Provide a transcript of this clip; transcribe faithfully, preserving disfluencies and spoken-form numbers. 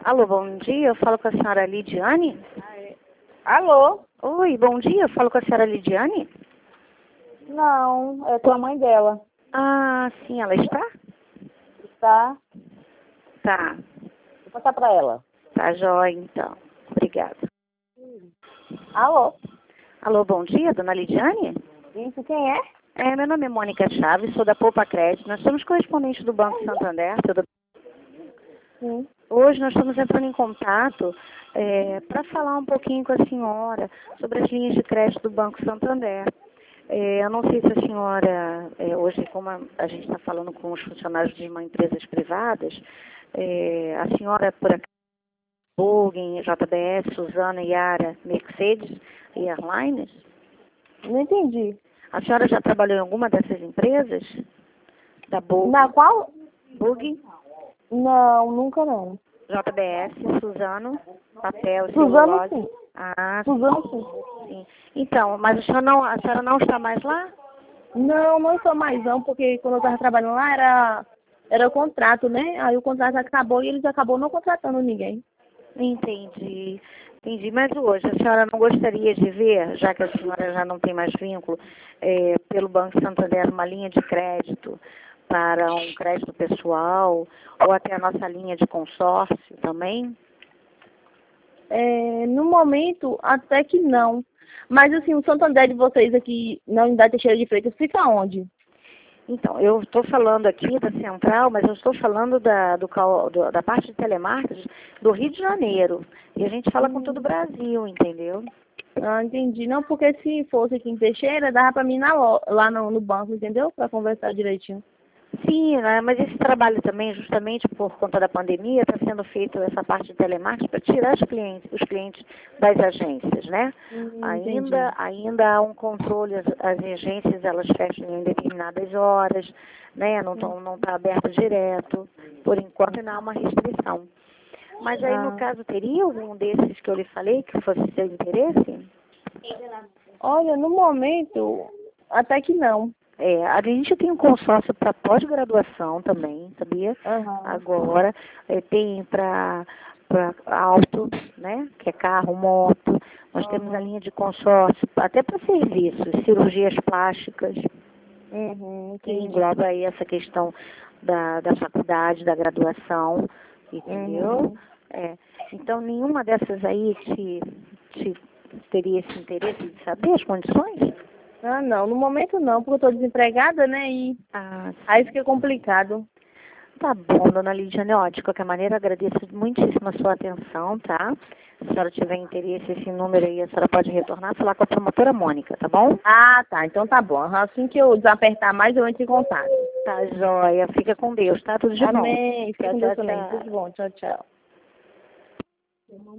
Alô, bom dia, eu falo com a senhora Lidiane? Alô? Oi, bom dia, eu falo com a senhora Lidiane? Não, é tua mãe dela. Ah, sim, ela está? Tá? Tá, Vou passar pra ela. tá jóia então. Obrigada. Alô? Alô, bom dia, dona Lidiane? Isso, quem é? É, meu nome é Mônica Chaves, sou da Poupa Crédito, nós somos correspondentes do Banco Santander, tudo. Sim. Hoje nós estamos entrando em contato é, para falar um pouquinho com a senhora sobre as linhas de crédito do Banco Santander. É, eu não sei se a senhora, é, hoje, como a, a gente está falando com os funcionários de uma empresas privadas, é, a senhora, por acaso, Boeing, J B S, Suzana, Yara, Mercedes e Airlines? Não entendi. A senhora já trabalhou em alguma dessas empresas? Da Boeing, Na qual? Boeing, Não, nunca não. J B S, Suzano, Papel, Suzano, Celulose. sim. Ah, Suzano, sim. sim. Então, mas a senhora não, a senhora não está mais lá? Não, não sou mais não, porque quando eu estava trabalhando lá era, era contrato, né? Aí o contrato acabou e eles acabou não contratando ninguém. Entendi, entendi. Mas hoje, a senhora não gostaria de ver, já que a senhora já não tem mais vínculo, é, pelo Banco Santander, uma linha de crédito para um crédito pessoal, ou até a nossa linha de consórcio também? É, no momento, até que não. Mas assim, o Santander de vocês aqui na unidade Teixeira de Freitas fica onde? Então, eu estou falando aqui da Central, mas eu estou falando da, do, cal- do- da parte de telemarketing do Rio de Janeiro. E a gente fala com todo o Brasil, entendeu? Ah, entendi. Não, porque se fosse aqui em Teixeira, dava pra mim ir na lo- lá no, no banco, entendeu? Pra conversar direitinho. Sim, né? Mas esse trabalho também, justamente por conta da pandemia, está sendo feito essa parte de telemarketing para tirar os clientes, os clientes das agências, né? Hum, entendi. Ainda, ainda há um controle, as, as agências elas fecham em determinadas horas, né? Não estão, não está aberto direto, por enquanto não há uma restrição. Mas aí, no Ah, caso, teria algum desses que eu lhe falei que fosse seu interesse? olha, no momento, até que não. É, a gente tem um consórcio para pós-graduação também, sabia? Aham. Agora, é, tem para auto, né? Que é carro, moto. Nós temos a Aham. linha de consórcio até para serviços, cirurgias plásticas, Uhum, que entendi. engloba aí essa questão da, da faculdade, da graduação, entendeu? Uhum. É, então, nenhuma dessas aí te, te teria esse interesse de saber as condições? Ah, não. No momento não, porque eu tô desempregada, né? E Ah, aí fica complicado. tá bom, dona Lidiane. Ó, de qualquer maneira, agradeço muitíssimo a sua atenção, tá? Se a senhora tiver interesse, esse número aí, a senhora pode retornar e falar com a promotora Mônica, tá bom? Ah, tá. Então tá bom. Assim que eu desapertar mais, eu entro em contato. Tá joia. Fica com Deus, tá? Tudo de bom. Amém. Fique Tchau, com Deus tchau, também. Tudo tchau. de bom. Tchau, tchau.